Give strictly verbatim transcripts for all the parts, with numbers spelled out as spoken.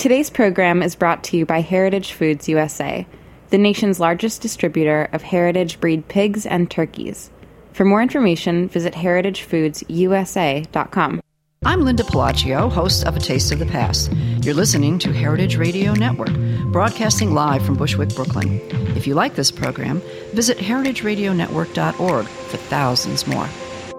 Today's program is brought to you by Heritage Foods U S A, the nation's largest distributor of heritage breed pigs and turkeys. For more information, visit heritage foods u s a dot com. I'm Linda Pelaccio, host of A Taste of the Past. You're listening to Heritage Radio Network, broadcasting live from Bushwick, Brooklyn. If you like this program, visit heritage radio network dot org for thousands more.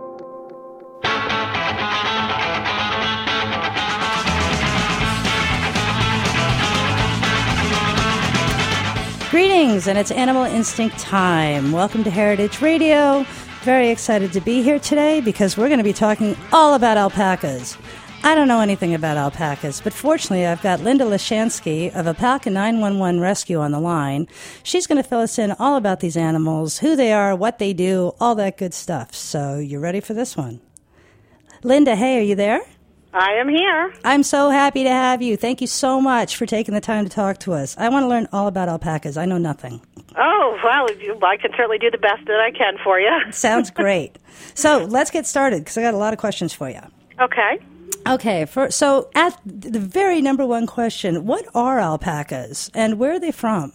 Greetings, and it's Animal Instinct time. Welcome to Heritage Radio. Very excited to be here today because we're going to be talking all about alpacas. I don't know anything about alpacas, but fortunately I've got Linda Leshansky of Alpaca nine one one Rescue on the line. She's going to fill us in all about these animals, who they are, what they do, all that good stuff. So you ready for this one? Linda, hey, are you there? I am here. I'm so happy to have you. Thank you so much for taking the time to talk to us. I want to learn all about alpacas. I know nothing. Oh, well, I can certainly do the best that I can for you. Sounds great. So let's get started because I got a lot of questions for you. Okay. Okay. For, so at the very number one question, what are alpacas and where are they from?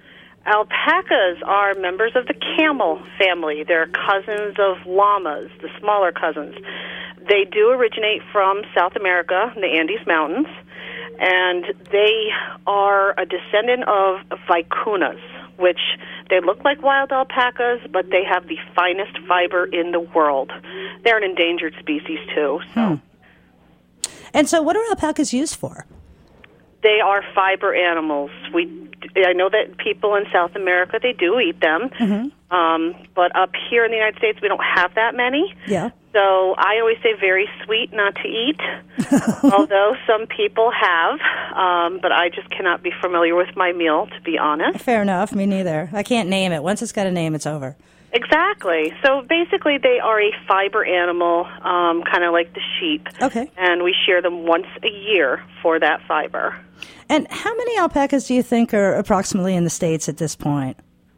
Alpacas are members of the camel family. They're cousins of llamas, the smaller cousins. They do originate from South America, the Andes Mountains, and they are a descendant of vicunas, which they look like wild alpacas, but they have the finest fiber in the world. They're an endangered species, too. So. Hmm. And so what are alpacas used for? They are fiber animals. We, I know that people in South America, they do eat them. Mm-hmm. Um, but up here in the United States, we don't have that many. Yeah. So I always say very sweet not to eat, although some people have. Um, but I just cannot be familiar with my meal, to be honest. Fair enough. Me neither. I can't name it. Once it's got a name, it's over. Exactly. So basically they are a fiber animal, um, kind of like the sheep. Okay. And we shear them once a year for that fiber. And how many alpacas do you think are approximately in the States at this point?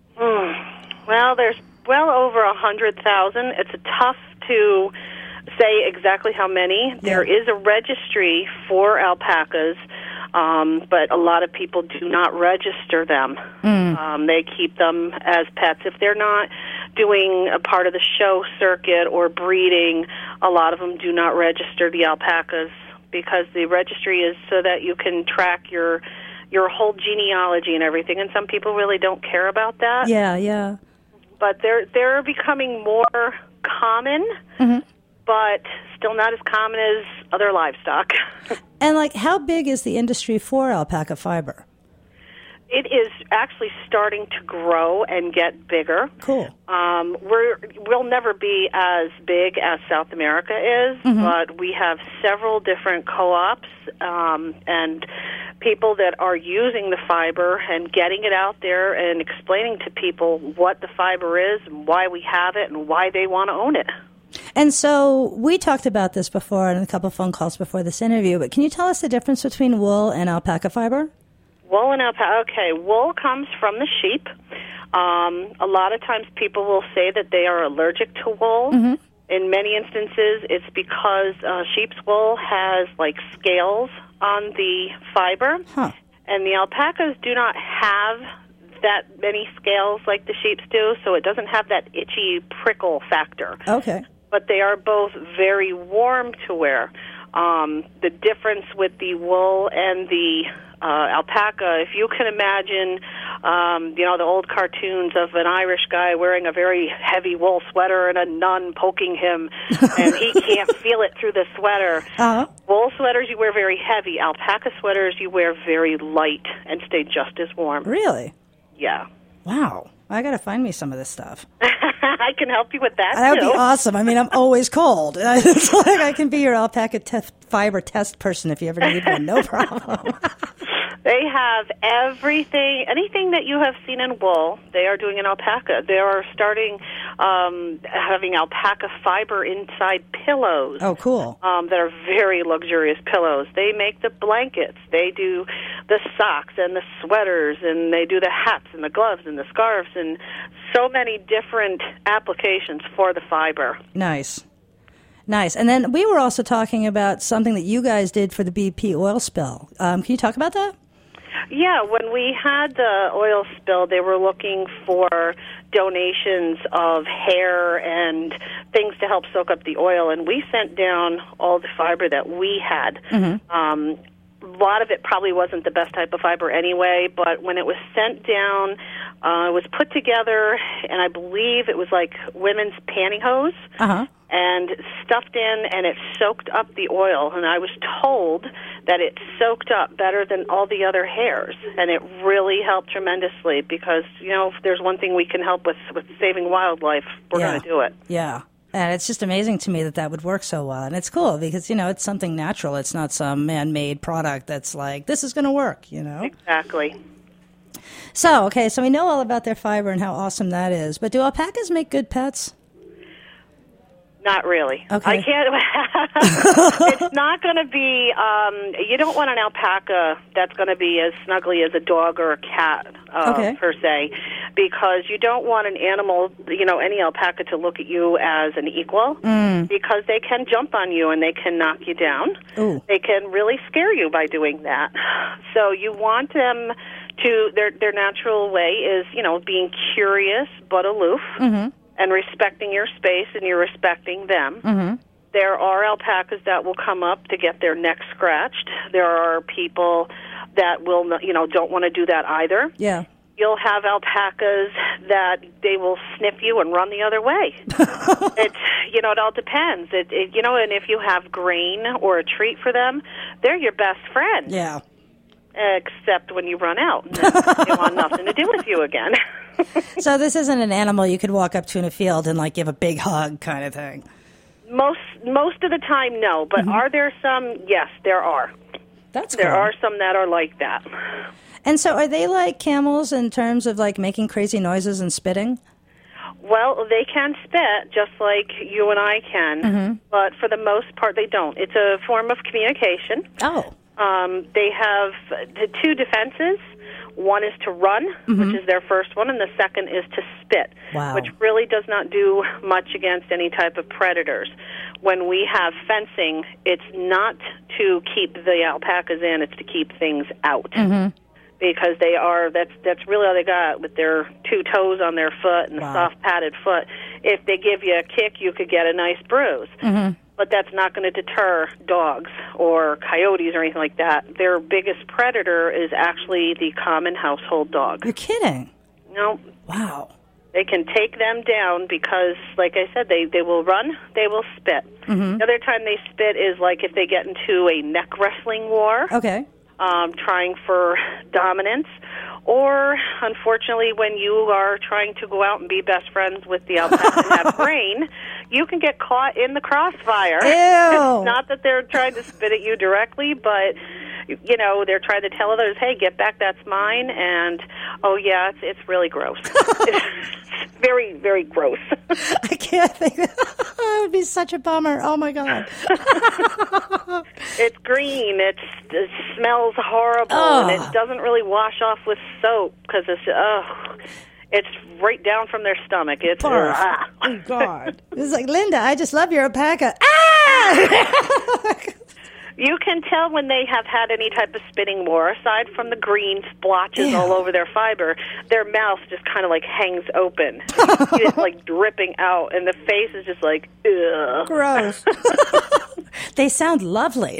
Mm. Well, there's well over one hundred thousand. It's tough to say exactly how many. Yeah. There is a registry for alpacas, um, but a lot of people do not register them. Mm. Um, they keep them as pets. If they're not doing a part of the show circuit or breeding, a lot of them do not register the alpacas because the registry is so that you can track your your whole genealogy and everything, and some people really don't care about that. Yeah, yeah. But they're they're becoming more common, mm-hmm. but still not as common as other livestock. And, like, how big is the industry for alpaca fiber? It is actually starting to grow and get bigger. Cool. Um, we're, we'll never be as big as South America is, mm-hmm. but we have several different co-ops um, and people that are using the fiber and getting it out there and explaining to people what the fiber is and why we have it and why they want to own it. And so we talked about this before in a couple of phone calls before this interview, but can you tell us the difference between wool and alpaca fiber? Wool and alpaca, okay, wool comes from the sheep. Um, a lot of times people will say that they are allergic to wool. Mm-hmm. In many instances, it's because uh, sheep's wool has, like, scales on the fiber, huh. and the alpacas do not have that many scales like the sheep's do, so it doesn't have that itchy prickle factor. Okay. But they are both very warm to wear. Um, the difference with the wool and the uh, alpaca, if you can imagine, um, you know, the old cartoons of an Irish guy wearing a very heavy wool sweater and a nun poking him, and he can't feel it through the sweater. Uh-huh. Wool sweaters you wear very heavy. Alpaca sweaters you wear very light and stay just as warm. Really? Yeah. Wow. I got to find me some of this stuff. I can help you with that, That would too. be awesome. I mean, I'm always cold. It's like I can be your alpaca te- fiber test person if you ever need one. No problem. They have everything, anything that you have seen in wool, they are doing in alpaca. They are starting um, having alpaca fiber inside pillows. Oh, cool. Um, that are very luxurious pillows. They make the blankets. They do the socks and the sweaters, and they do the hats and the gloves and the scarves, and so many different applications for the fiber. Nice. Nice. And then we were also talking about something that you guys did for the B P oil spill. Um, can you talk about that? Yeah, when we had the oil spill, they were looking for donations of hair and things to help soak up the oil, and we sent down all the fiber that we had. Mm-hmm. Um, a lot of it probably wasn't the best type of fiber anyway, but when it was sent down, uh, it was put together, and I believe it was like women's pantyhose. Uh-huh. And stuffed in, and it soaked up the oil. And I was told that it soaked up better than all the other hairs, and it really helped tremendously because, you know, if there's one thing we can help with with saving wildlife, we're yeah. going to do it. Yeah. And it's just amazing to me that that would work so well. And it's cool because, you know, it's something natural. It's not some man-made product that's like, this is going to work, you know? Exactly. So, okay, so we know all about their fiber and how awesome that is. But do alpacas make good pets? Not really. Okay. I can't. It's not going to be. Um, you don't want an alpaca that's going to be as snuggly as a dog or a cat, uh, okay. per se, because you don't want an animal, you know, any alpaca to look at you as an equal, mm. because they can jump on you and they can knock you down. Ooh. They can really scare you by doing that. So you want them to. Their their natural way is, you know, being curious but aloof. Mm-hmm. And respecting your space, and you're respecting them. Mm-hmm. There are alpacas that will come up to get their neck scratched. There are people that will, you know, don't want to do that either. Yeah. You'll have alpacas that they will sniff you and run the other way. It's, you know, it all depends. It, it, you know, and if you have grain or a treat for them, they're your best friend. Yeah. Except when you run out, and they want nothing to do with you again. So this isn't an animal you could walk up to in a field and like give a big hug kind of thing. Most most of the time, no. But mm-hmm. are there some? Yes, there are. That's there cool. are some that are like that. And so, are they like camels in terms of like making crazy noises and spitting? Well, they can spit just like you and I can, mm-hmm. but for the most part, they don't. It's a form of communication. Oh. Um, they have the two defenses. One is to run, mm-hmm. which is their first one, and the second is to spit, wow. which really does not do much against any type of predators. When we have fencing, it's not to keep the alpacas in, it's to keep things out. Mm-hmm. Because they are, that's that's really all they got with their two toes on their foot and wow. the soft padded foot. If they give you a kick, you could get a nice bruise. Mm-hmm. But that's not going to deter dogs or coyotes or anything like that. Their biggest predator is actually the common household dog. You're kidding? No. Wow. They can take them down because, like I said, they, they will run, they will spit. Mm-hmm. The other time they spit is like if they get into a neck wrestling war. Okay. Um, trying for dominance. Or, unfortunately, when you are trying to go out and be best friends with the alpaca and have brain, you can get caught in the crossfire. Ew. It's not that they're trying to spit at you directly, but, you know, they're trying to tell others, hey, get back, that's mine. And, oh, yeah, it's, it's really gross. It's very, very gross. I can't think. That would be such a bummer. Oh, my God. It's green. It's, it smells horrible, oh. and it doesn't really wash off with soap because it's, oh, it's right down from their stomach. It's, uh, ah. Oh, God. It's like, Linda, I just love your alpaca. Ah! You can tell when they have had any type of spitting war. Aside from the green splotches Ew. all over their fiber, their mouth just kind of like hangs open. It's like dripping out, and the face is just like, ugh. Gross. They sound lovely.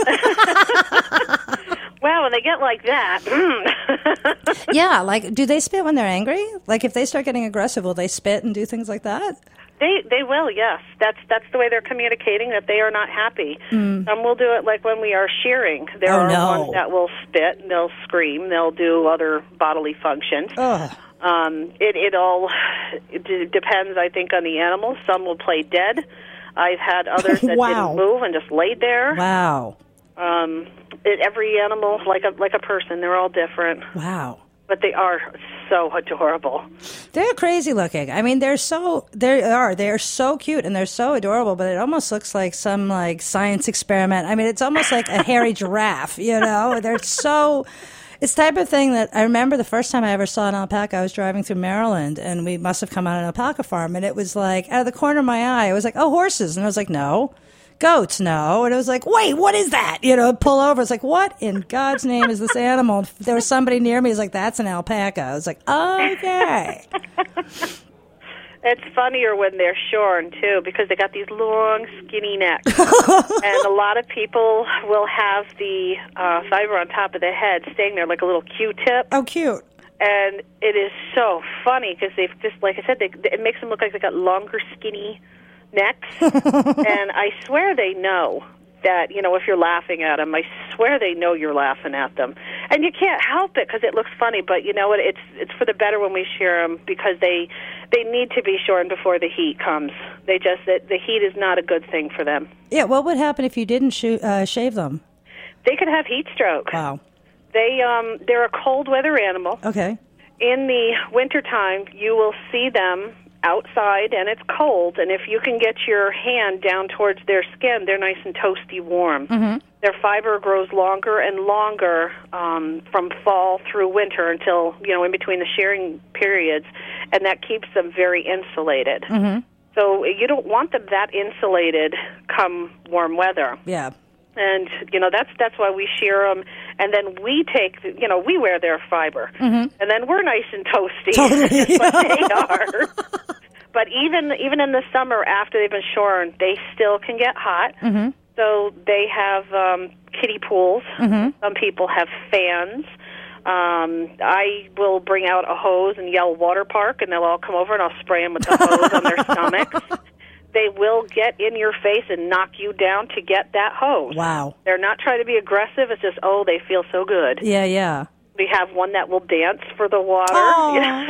Well, when they get like that. Mm. Yeah, like, do they spit when they're angry? Like, if they start getting aggressive, will they spit and do things like that? They they will, yes. That's that's the way they're communicating that they are not happy. Mm. Some will do it like when we are shearing. There oh, are no. ones that will spit, and they'll scream, they'll do other bodily functions. Ugh. Um, it it all it d- depends, I think, on the animal. Some will play dead. I've had others that wow. didn't move and just laid there. Wow. Um, it, every animal, like a like a person, they're all different. Wow. But they are so adorable. They're crazy looking. I mean, they're so they are they're so cute and they're so adorable. But it almost looks like some like science experiment. I mean, it's almost like a hairy giraffe. You know, they're so. It's the type of thing that I remember the first time I ever saw an alpaca. I was driving through Maryland, and we must have come on an alpaca farm, and it was like, out of the corner of my eye, it was like, oh, horses. And I was like, no. Goats, no. And it was like, wait, what is that? You know, pull over. It's like, what in God's name is this animal? If there was somebody near me, was like, that's an alpaca. I was like, okay. It's funnier when they're shorn, too, because they got these long, skinny necks. And a lot of people will have the uh, fiber on top of the head staying there like a little Q-tip. Oh, cute. And it is so funny because they've just, like I said, they, it makes them look like they got longer, skinny necks. And I swear they know that, you know, if you're laughing at them, I swear they know you're laughing at them. And you can't help it because it looks funny, but you know what, it's it's for the better when we shear them because they they need to be shorn before the heat comes. They just, the, the heat is not a good thing for them. Yeah, what would happen if you didn't shoot, uh, shave them? They could have heat stroke. Wow. They, um, they're a cold weather animal. Okay. In the wintertime, you will see them outside and it's cold, and if you can get your hand down towards their skin, they're nice and toasty warm. Mm-hmm. Their fiber grows longer and longer um, from fall through winter until, you know, in between the shearing periods, and that keeps them very insulated. Mm-hmm. So you don't want them that insulated come warm weather. Yeah. And, you know, that's that's why we shear them, and then we take, you know, we wear their fiber, mm-hmm. and then we're nice and toasty, totally. but they are. But even even in the summer after they've been shorn, they still can get hot. Mm-hmm. So they have um, kiddie pools. Mm-hmm. Some people have fans. Um, I will bring out a hose and yell water park, and they'll all come over, and I'll spray them with the hose on their stomachs. They will get in your face and knock you down to get that hose. Wow. They're not trying to be aggressive. It's just, oh, they feel so good. Yeah, yeah. We have one that will dance for the water. Oh.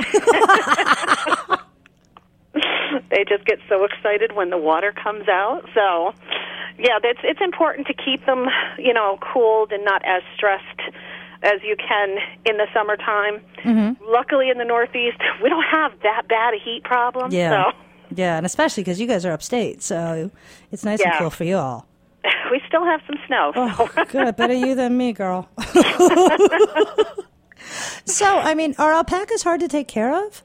They just get so excited when the water comes out. So, yeah, it's it's important to keep them, you know, cooled and not as stressed as you can in the summertime. Mm-hmm. Luckily, in the Northeast, we don't have that bad a heat problem. Yeah. So. Yeah, and especially because you guys are upstate, so it's nice Yeah. and cool for you all. We still have some snow. Oh, So. good. Better you than me, girl. So, I mean, are alpacas hard to take care of?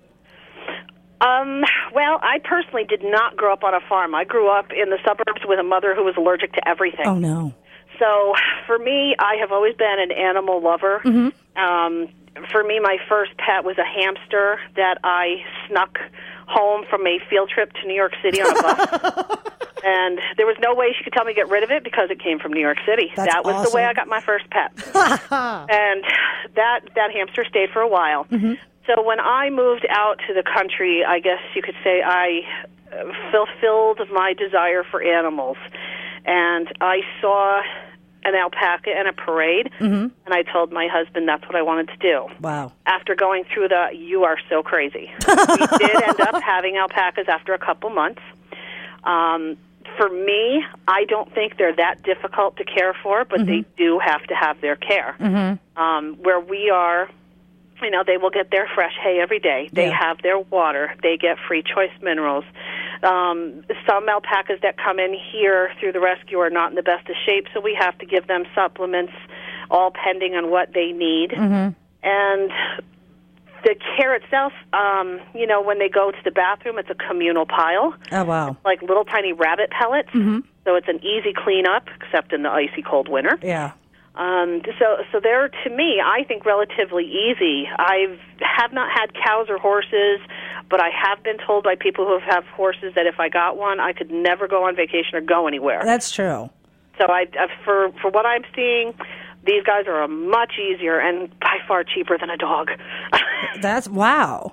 Um, well, I personally did not grow up on a farm. I grew up in the suburbs with a mother who was allergic to everything. Oh, no. So for me, I have always been an animal lover. Mm-hmm. Um, for me, my first pet was a hamster that I snuck home from a field trip to New York City on a bus. And there was no way she could tell me to get rid of it because it came from New York City. That's that was awesome. the way I got my first pet. And that, that hamster stayed for a while. Mm-hmm. So when I moved out to the country, I guess you could say I fulfilled my desire for animals. And I saw an alpaca in a parade, Mm-hmm. and I told my husband that's what I wanted to do. Wow. After going through the, you are so crazy. We did end up having alpacas after a couple months. Um, for me, I don't think they're that difficult to care for, but mm-hmm. they do have to have their care. Mm-hmm. Um, where we are, you know, they will get their fresh hay every day. They Yeah. have their water. They get free choice minerals. Um, some alpacas that come in here through the rescue are not in the best of shape, so we have to give them supplements, all pending on what they need. Mm-hmm. And the care itself, um, you know, when they go to the bathroom, it's a communal pile. Oh, wow. Like little tiny rabbit pellets. Mm-hmm. So it's an easy cleanup, except in the icy cold winter. Yeah. Um, so, so they're, to me, I think relatively easy. I have not had cows or horses, but I have been told by people who have horses that if I got one, I could never go on vacation or go anywhere. That's true. So, I, uh, for for what I'm seeing, these guys are a much easier and by far cheaper than a dog. That's wow.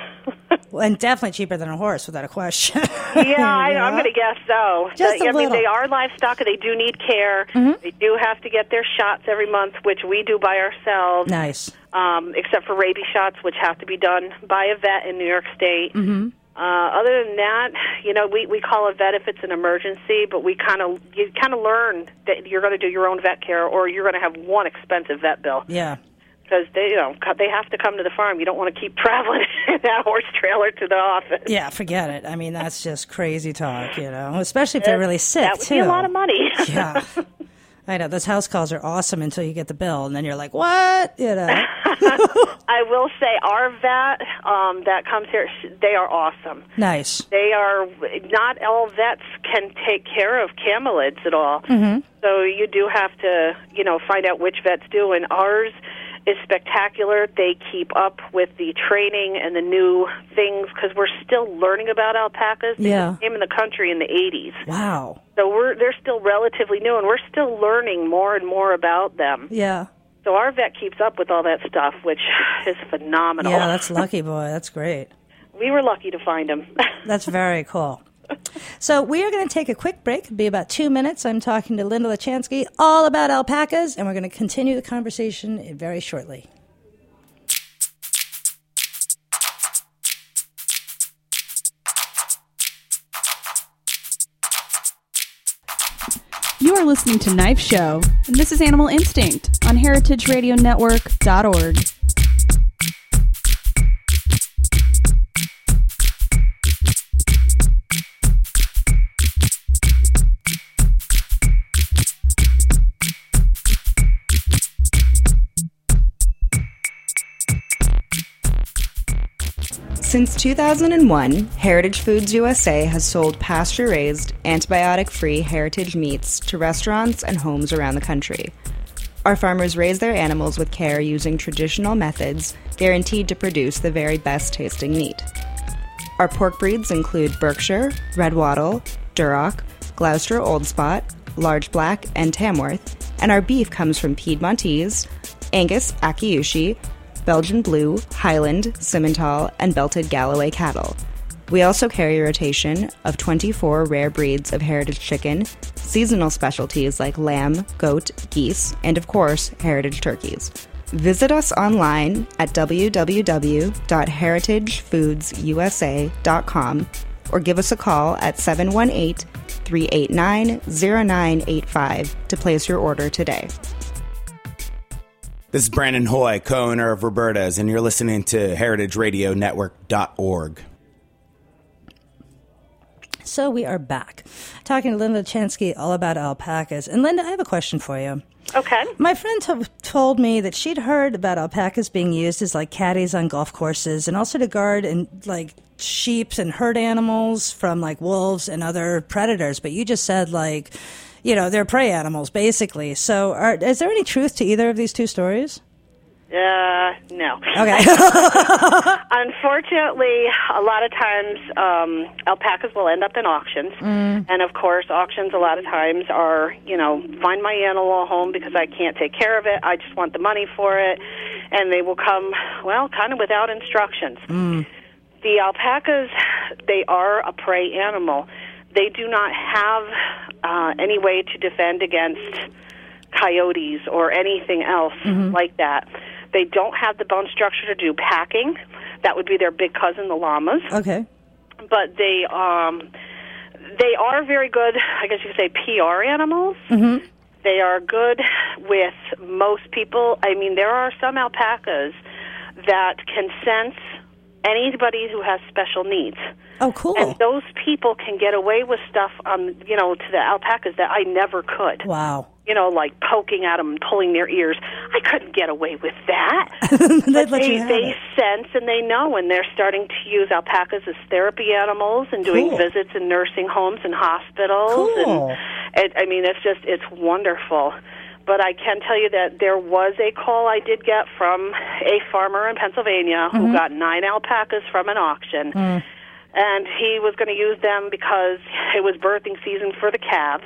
And definitely cheaper than a horse, without a question. Yeah, I, I'm going to guess so. Just Uh, a I mean, little. they are livestock, and they do need care. Mm-hmm. They do have to get their shots every month, which we do by ourselves. Nice. Um, except for rabies shots, which have to be done by a vet in New York State. Mm-hmm. Uh, other than that, you know, we, we call a vet if it's an emergency, but we kind of you kind of learn that you're going to do your own vet care, or you're going to have one expensive vet bill. Yeah. Because they, you know, they have to come to the farm. You don't want to keep traveling in that horse trailer to the office. Yeah, forget it. I mean, that's just crazy talk, you know, especially if they're really sick, That would too. be a lot of money. Yeah. I know. Those house calls are awesome until you get the bill, and then you're like, what? You know. I will say our vet um, that comes here, they are awesome. Nice. They are, not all vets can take care of camelids at all. Mm-hmm. So you do have to, you know, find out which vets do, and ours is spectacular. They keep up with the training and the new things because we're still learning about alpacas. They Yeah. came in the country in the eighties. Wow. So we're they're still relatively new, and we're still learning more and more about them. Yeah. So our vet keeps up with all that stuff, which is phenomenal. Yeah, that's lucky, boy. That's great. We were lucky to find him. That's very cool. So we are going to take a quick break. It'll be about two minutes. I'm talking to Linda Lachansky all about alpacas, and we're going to continue the conversation very shortly. You are listening to Knife Show, and this is Animal Instinct on heritage radio network dot org. Since two thousand one, Heritage Foods U S A has sold pasture-raised, antibiotic-free heritage meats to restaurants and homes around the country. Our farmers raise their animals with care using traditional methods guaranteed to produce the very best-tasting meat. Our pork breeds include Berkshire, Red Wattle, Duroc, Gloucester Old Spot, Large Black, and Tamworth, and our beef comes from Piedmontese, Angus Akiushi, Belgian Blue, Highland, Simmental, and Belted Galloway cattle. We also carry a rotation of twenty-four rare breeds of heritage chicken, seasonal specialties like lamb, goat, geese, and of course, heritage turkeys. Visit us online at w w w dot heritage foods u s a dot com or give us a call at seven one eight, three eight nine, zero nine eight five to place your order today. This is Brandon Hoy, co-owner of Roberta's, and you're listening to heritage radio network dot org. So we are back, talking to Linda Lachansky all about alpacas. And Linda, I have a question for you. Okay. My friend t- told me that she'd heard about alpacas being used as like caddies on golf courses and also to guard and like sheep and herd animals from like wolves and other predators. But you just said like, you know, they're prey animals basically. So are, is there any truth to either of these two stories? Uh, no. Okay. Unfortunately, a lot of times um, alpacas will end up in auctions. Mm. And, of course, auctions a lot of times are, you know, find my animal home because I can't take care of it. I just want the money for it. And they will come, well, kind of without instructions. Mm. The alpacas, they are a prey animal. They do not have uh, any way to defend against coyotes or anything else mm-hmm. like that. They don't have the bone structure to do packing. That would be their big cousin, the llamas. Okay. But they um, they are very good, I guess you could say, P R animals. Mm-hmm. They are good with most people. I mean, there are some alpacas that can sense anybody who has special needs. Oh, cool. And those people can get away with stuff, um, you know, to the alpacas that I never could. Wow. You know, like poking at them and pulling their ears. I couldn't get away with that. But they, you have they it. sense and they know, and they're starting to use alpacas as therapy animals and doing Cool. visits in nursing homes and hospitals. Cool. And it, I mean, it's just, it's wonderful. But I can tell you that there was a call I did get from a farmer in Pennsylvania Mm-hmm. who got nine alpacas from an auction. Mm. And he was going to use them because it was birthing season for the calves.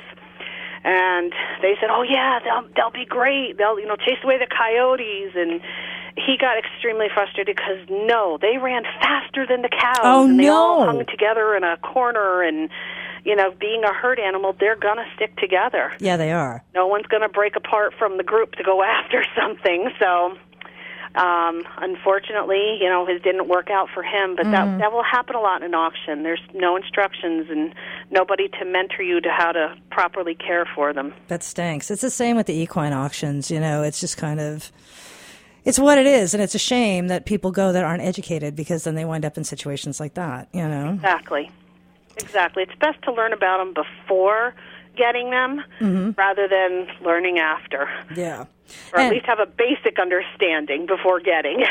And they said, "Oh yeah, they'll they'll be great. They'll you know chase away the coyotes." And he got extremely frustrated because no, they ran faster than the cows, Oh, and they no. all hung together in a corner. And you know, being a herd animal, they're gonna stick together. Yeah, they are. No one's gonna break apart from the group to go after something. So. Um, unfortunately, you know, it didn't work out for him, but that that will happen a lot in an auction. There's no instructions and nobody to mentor you to how to properly care for them. That stinks. It's the same with the equine auctions. You know, it's just kind of, it's what it is, and it's a shame that people go that aren't educated because then they wind up in situations like that. You know, Exactly, exactly. It's best to learn about them before getting them mm-hmm. rather than learning after. Yeah. Or at And least have a basic understanding before getting.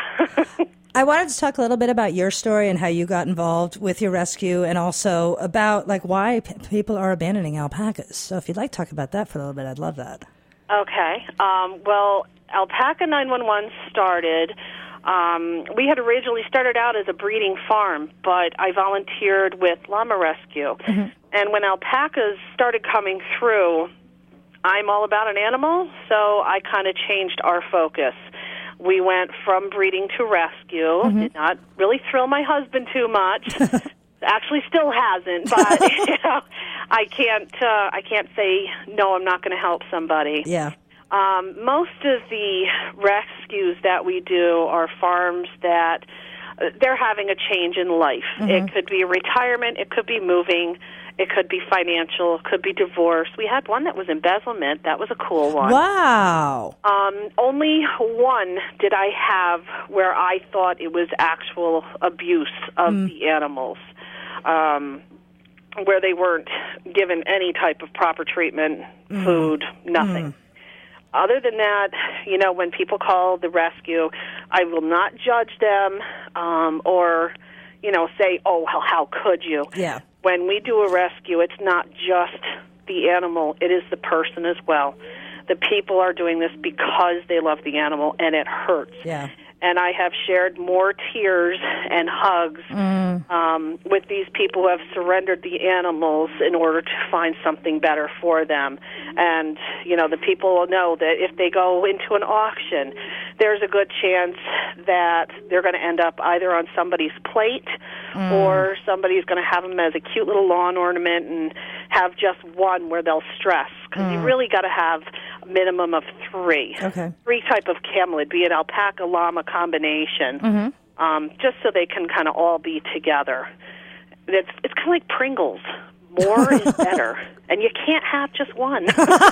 I wanted to talk a little bit about your story and how you got involved with your rescue, and also about like why p- people are abandoning alpacas. So if you'd like to talk about that for a little bit, I'd love that. Okay. Um, well, Alpaca nine one one started. Um, we had originally started out as a breeding farm, but I volunteered with Llama Rescue. Mm-hmm. And when alpacas started coming through, I'm all about an animal, so I kind of changed our focus. We went from breeding to rescue. Mm-hmm. Did not really thrill my husband too much. Actually, still hasn't. But you know, I can't. Uh, I can't say no. I'm not going to help somebody. Yeah. Um, most of the rescues that we do are farms that uh, they're having a change in life. Mm-hmm. It could be a retirement. It could be moving. It could be financial. It could be divorce. We had one that was embezzlement. That was a cool one. Wow. Um, only one did I have where I thought it was actual abuse of mm. the animals, um, where they weren't given any type of proper treatment, mm. food, nothing. Mm. Other than that, you know, when people call the rescue, I will not judge them um, or, you know, say, oh, well, how could you? Yeah. When we do a rescue, it's not just the animal, it is the person as well. The people are doing this because they love the animal, and it hurts. Yeah. And I have shared more tears and hugs mm. um, with these people who have surrendered the animals in order to find something better for them. And, you know, the people will know that if they go into an auction, there's a good chance that they're going to end up either on somebody's plate mm. or somebody's going to have them as a cute little lawn ornament and have just one where they'll stress. Because mm. you really got to have a minimum of three. Okay. Three type of camelid, be it alpaca, llama combination, mm-hmm. um, just so they can kind of all be together. It's, it's kind of like Pringles. More is better. And you can't have just one.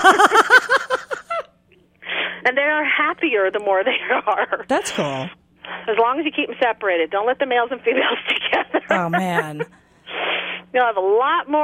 And they are happier the more they are. That's cool. As long as you keep them separated. Don't let the males and females together. Oh, man. You'll have a lot more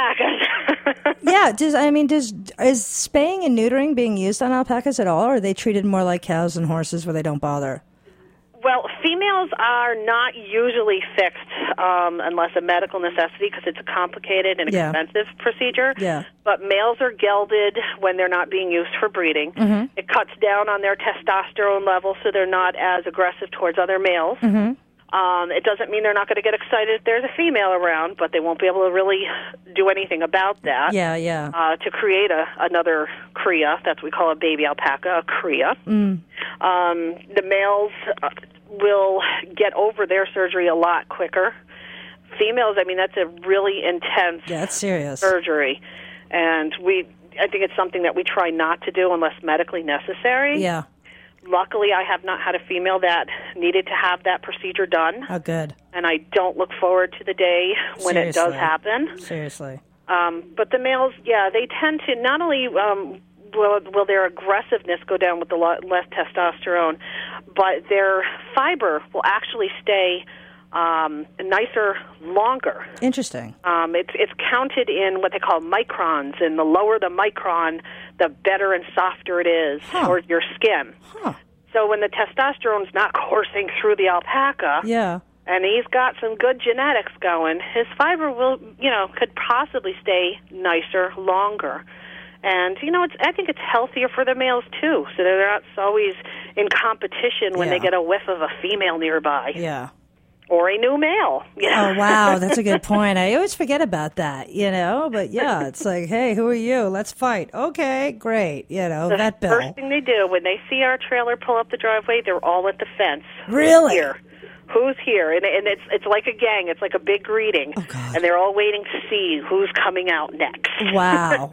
alpacas. Yeah, does I mean, does is spaying and neutering being used on alpacas at all, or are they treated more like cows and horses where they don't bother? Well, females are not usually fixed um, unless a medical necessity because it's a complicated and yeah. expensive procedure. Yeah. But males are gelded when they're not being used for breeding. Mm-hmm. It cuts down on their testosterone level so they're not as aggressive towards other males. Mm-hmm. Um, it doesn't mean they're not going to get excited if there's a female around, but they won't be able to really do anything about that. Yeah, yeah. Uh, to create a, another cria, that's what we call a baby alpaca, a cria. Mm. Um, the males uh, will get over their surgery a lot quicker. Females, I mean, that's a really intense yeah, that's serious. surgery. And we, I think it's something that we try not to do unless medically necessary. Yeah. Luckily, I have not had a female that needed to have that procedure done. Oh, good. And I don't look forward to the day when Seriously. it does happen. Seriously. Um, but the males, yeah, they tend to not only um, will, will their aggressiveness go down with the lo- less testosterone, but their fiber will actually stay um, nicer longer. Interesting. Um, it's it's counted in what they call microns, and the lower the micron, the better and softer it is huh. towards your skin. Huh. So when the testosterone's not coursing through the alpaca, yeah. and he's got some good genetics going, his fiber will, you know, could possibly stay nicer longer. And, you know, it's, I think it's healthier for the males, too, so they're not always in competition when yeah. they get a whiff of a female nearby. Yeah. Or a new male. Yeah. Oh, wow. That's a good point. I always forget about that, you know? But, yeah, it's like, hey, who are you? Let's fight. Okay, great. You know, the vet bill. The first thing they do, when they see our trailer pull up the driveway, they're all at the fence. Really? Here. Who's here? And, and it's it's like a gang. It's like a big greeting. Oh, God. And they're all waiting to see who's coming out next. Wow.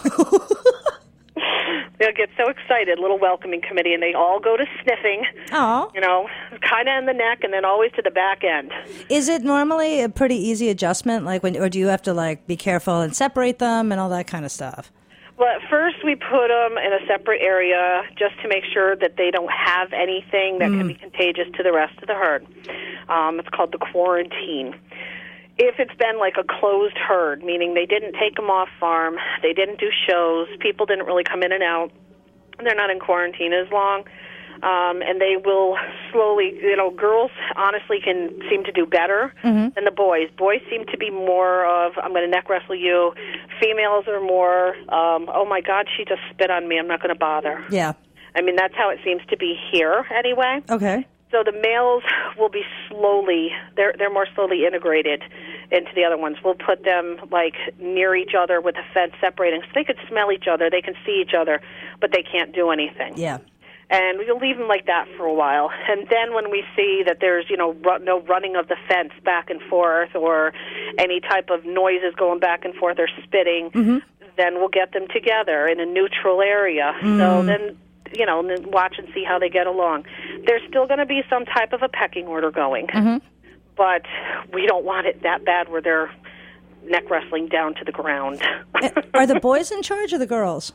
They'll get so excited, little welcoming committee, and they all go to sniffing. Oh. You know, kind of in the neck and then always to the back end. Is it normally a pretty easy adjustment, like when, or do you have to like be careful and separate them and all that kind of stuff? Well, at first we put them in a separate area just to make sure that they don't have anything that mm. can be contagious to the rest of the herd. Um, it's called the quarantine. if it's been like a closed herd, meaning they didn't take them off farm, they didn't do shows, people didn't really come in and out, they're not in quarantine as long, um, and they will slowly, you know, girls honestly can seem to do better mm-hmm. than the boys. Boys seem to be more of, I'm going to neck wrestle you. Females are more, um, oh my God, she just spit on me, I'm not going to bother. Yeah. I mean, that's how it seems to be here anyway. Okay. So the males will be slowly, they're they're more slowly integrated into the other ones. We'll put them, like, near each other with a fence separating, so they could smell each other, they can see each other, but they can't do anything. Yeah. And we'll leave them like that for a while. And then when we see that there's, you know, ru- no running of the fence back and forth or any type of noises going back and forth or spitting, mm-hmm. then we'll get them together in a neutral area. Mm. So then... you know, and watch and see how they get along. There's still going to be some type of a pecking order going, mm-hmm. but we don't want it that bad where they're neck wrestling down to the ground. Are the boys in charge or the girls?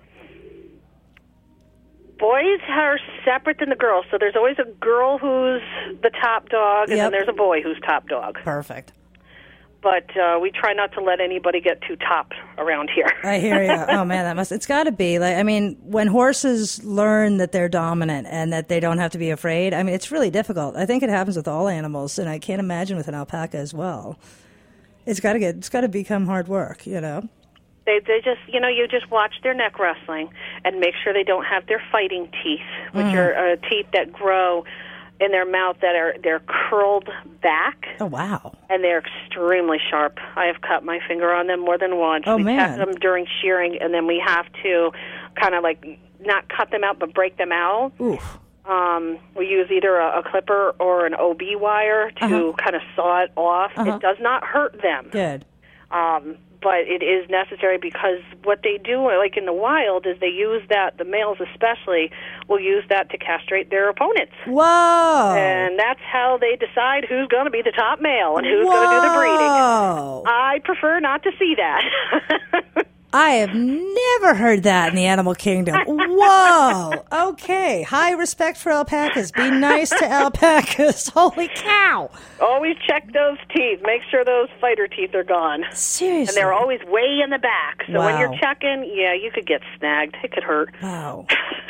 Boys are separate than the girls, so there's always a girl who's the top dog, and yep. then there's a boy who's top dog. Perfect. But uh, we try not to let anybody get too top around here. I hear you. Oh, man, that must, it's got to be. Like, I mean, when horses learn that they're dominant and that they don't have to be afraid, I mean, it's really difficult. I think it happens with all animals, and I can't imagine with an alpaca as well. It's got to get, it's got to become hard work, you know? They they just, you know, you just watch their neck wrestling and make sure they don't have their fighting teeth, which mm. are uh, teeth that grow in their mouth that are they're curled back. Oh, wow. And they're extremely sharp. I have cut my finger on them more than once. Oh, we man. cut them during shearing, and then we have to kind of like not cut them out, but break them out. Oof. Um, we use either a, a clipper or an O B wire to uh-huh. kind of saw it off. Uh-huh. It does not hurt them. Good. Um, but it is necessary because what they do, like in the wild, is they use that, the males especially, will use that to castrate their opponents. Whoa! And that's how they decide who's going to be the top male and who's going to do the breeding. I prefer not to see that. I have never heard that in the animal kingdom. Whoa! Okay, high respect for alpacas. Be nice to alpacas. Holy cow! Always check those teeth. Make sure those fighter teeth are gone. Seriously? And they're always way in the back. So wow. when you're checking, yeah, you could get snagged. It could hurt. Wow.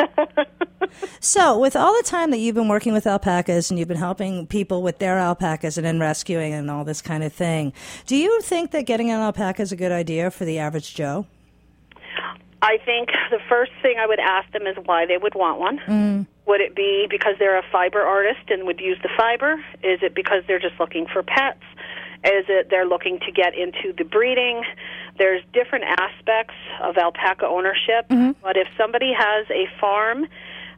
So, with all the time that you've been working with alpacas and you've been helping people with their alpacas and in rescuing and all this kind of thing, do you think that getting an alpaca is a good idea for the average Joe? I think the first thing I would ask them is why they would want one. Mm. Would it be because they're a fiber artist and would use the fiber? Is it because they're just looking for pets? Is it they're looking to get into the breeding? There's different aspects of alpaca ownership, mm-hmm. but if somebody has a farm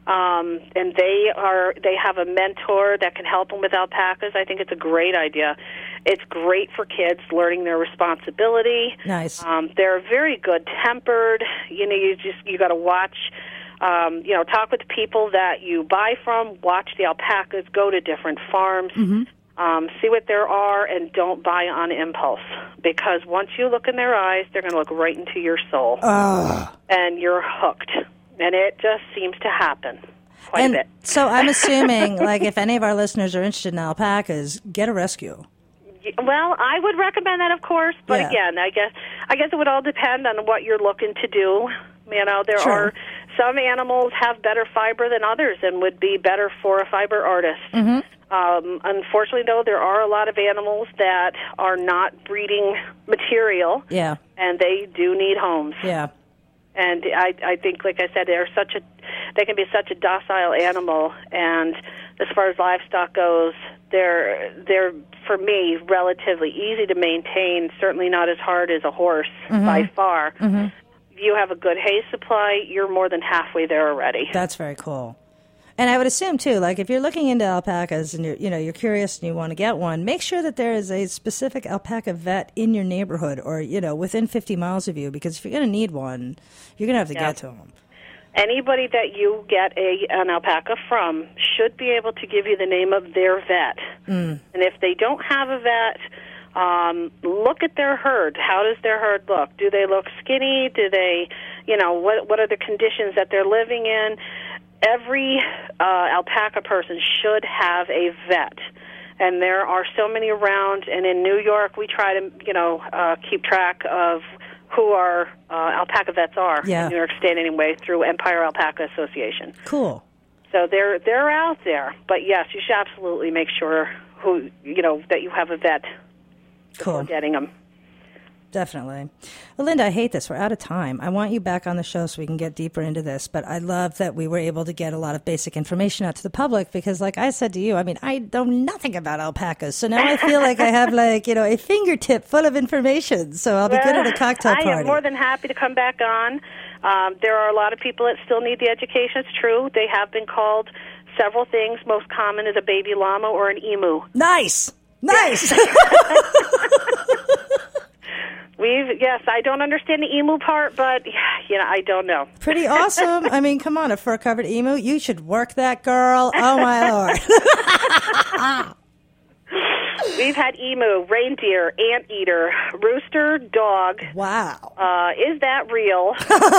um, and they are they have a mentor that can help them with alpacas, I think it's a great idea. It's great for kids learning their responsibility. Nice. Um, they're very good-tempered. You know, you just you got to watch. Um, you know, talk with people that you buy from. Watch the alpacas. Go to different farms. Mm-hmm. Um, see what there are, and don't buy on impulse. Because once you look in their eyes, they're going to look right into your soul, uh. and you're hooked. And it just seems to happen quite and a bit. So I'm assuming, like, if any of our listeners are interested in alpacas, get a rescue. Well, I would recommend that, of course, but yeah. again, I guess I guess it would all depend on what you're looking to do. You know, there sure. are some animals have better fiber than others and would be better for a fiber artist. Mm-hmm. Um, unfortunately, though, there are a lot of animals that are not breeding material, yeah, and they do need homes. Yeah. And I, I think, like I said, they're such a, they can be such a docile animal. And as far as livestock goes, they're they're for me relatively easy to maintain. Certainly not as hard as a horse mm-hmm. by far. Mm-hmm. If you have a good hay supply, you're more than halfway there already. That's very cool. And I would assume too, like if you're looking into alpacas and you're, you know, you're curious and you want to get one, make sure that there is a specific alpaca vet in your neighborhood or, you know, within fifty miles of you, because if you're going to need one, you're going to have to yeah. get to them. Anybody that you get a an alpaca from should be able to give you the name of their vet. Mm. And if they don't have a vet, um, look at their herd. How does their herd look? Do they look skinny? Do they, you know, what what are the conditions that they're living in? Every uh, alpaca person should have a vet. And there are so many around. And in New York, we try to, you know, uh, keep track of who our uh, alpaca vets are yeah. in New York State anyway through Empire Alpaca Association. Cool. So they're they're out there. But yes, you should absolutely make sure who you know that you have a vet before cool. getting them. Definitely. Well, Linda, I hate this. We're out of time. I want you back on the show so we can get deeper into this. But I love that we were able to get a lot of basic information out to the public because, like I said to you, I mean, I know nothing about alpacas. So now I feel like I have, like, you know, a fingertip full of information. So I'll be well, good at a cocktail party. I am more than happy to come back on. Um, there are a lot of people that still need the education. It's true. They have been called several things. Most common is a baby llama or an emu. Nice. Nice. We've yes, I don't understand the emu part, but you know, I don't know. Pretty awesome. I mean, come on, a fur-covered emu. You should work that, girl. Oh, my Lord. We've had emu, reindeer, anteater, rooster, dog. Wow. Uh, is that real?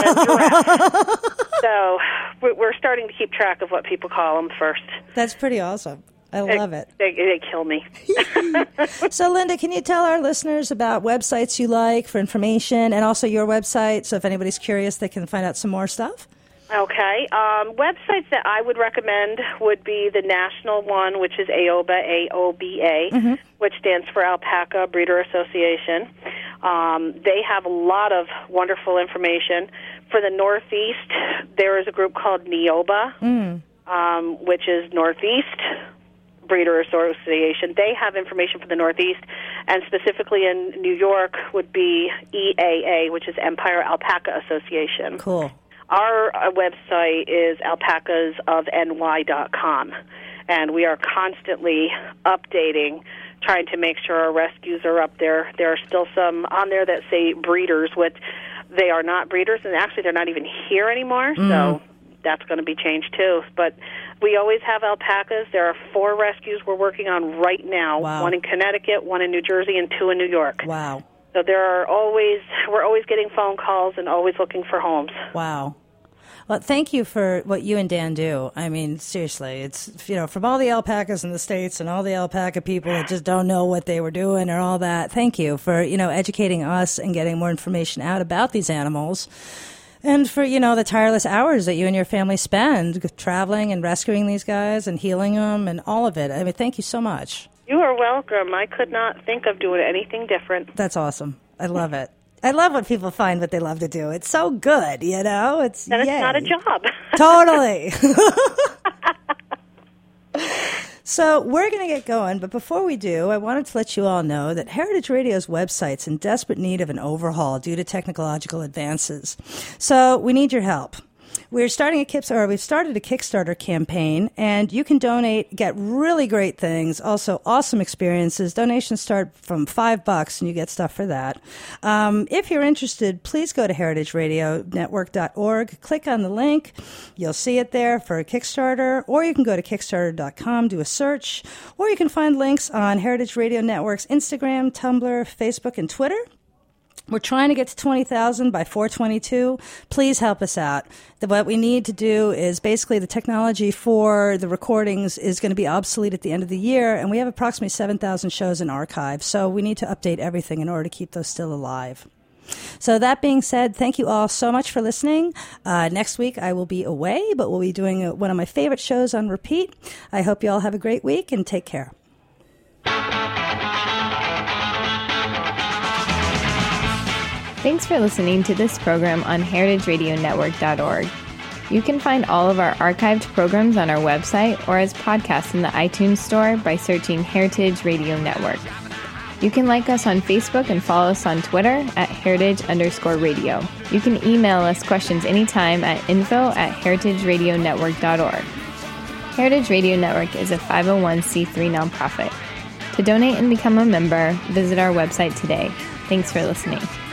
So we're starting to keep track of what people call them first. That's pretty awesome. I love it. They, they kill me. So, Linda, can you tell our listeners about websites you like for information and also your website? So if anybody's curious, they can find out some more stuff. Okay. Um, websites that I would recommend would be the national one, which is AOBA, A O B A, mm-hmm. which stands for Alpaca Breeder Association. Um, they have a lot of wonderful information. For the Northeast, there is a group called NEOBA, mm. um, which is Northeast Breeder Association. They have information for the Northeast, and specifically in New York would be E A A, which is Empire Alpaca Association. Cool. Our uh, website is alpacas of N Y dot com, and we are constantly updating, trying to make sure our rescues are up there. There are still some on there that say breeders, which they are not breeders, and actually they're not even here anymore, mm. so that's going to be changed too. But we always have alpacas. There are four rescues we're working on right now, wow. one in Connecticut, one in New Jersey, and two in New York. Wow. So there are always, we're always getting phone calls and always looking for homes. Wow. Well, thank you for what you and Dan do. I mean, seriously, it's, you know, from all the alpacas in the States and all the alpaca people that just don't know what they were doing or all that, thank you for, you know, educating us and getting more information out about these animals. And for, you know, the tireless hours that you and your family spend traveling and rescuing these guys and healing them and all of it. I mean, thank you so much. You are welcome. I could not think of doing anything different. That's awesome. I love it. I love when people find what they love to do. It's so good, you know? It's Then it's yay. not a job. Totally. So we're going to get going, but before we do, I wanted to let you all know that Heritage Radio's website's in desperate need of an overhaul due to technological advances. So we need your help. We're starting a Kips, or we've started a Kickstarter campaign, and you can donate, get really great things, also awesome experiences. Donations start from five bucks, and you get stuff for that. Um, if you're interested, please go to heritage radio network dot org, click on the link. You'll see it there for a Kickstarter, or you can go to kickstarter dot com, do a search, or you can find links on Heritage Radio Network's Instagram, Tumblr, Facebook, and Twitter. We're trying to get to twenty thousand by four twenty-two. Please help us out. The, what we need to do is basically the technology for the recordings is going to be obsolete at the end of the year, and we have approximately seven thousand shows in archive, so we need to update everything in order to keep those still alive. So that being said, thank you all so much for listening. Uh, next week I will be away, but we'll be doing a, one of my favorite shows on repeat. I hope you all have a great week, and take care. Thanks for listening to this program on heritage radio network dot org. You can find all of our archived programs on our website or as podcasts in the iTunes Store by searching Heritage Radio Network. You can like us on Facebook and follow us on Twitter at heritage underscore radio. You can email us questions anytime at info at heritage radio network dot org. Heritage Radio Network is a five oh one c three nonprofit. To donate and become a member, visit our website today. Thanks for listening.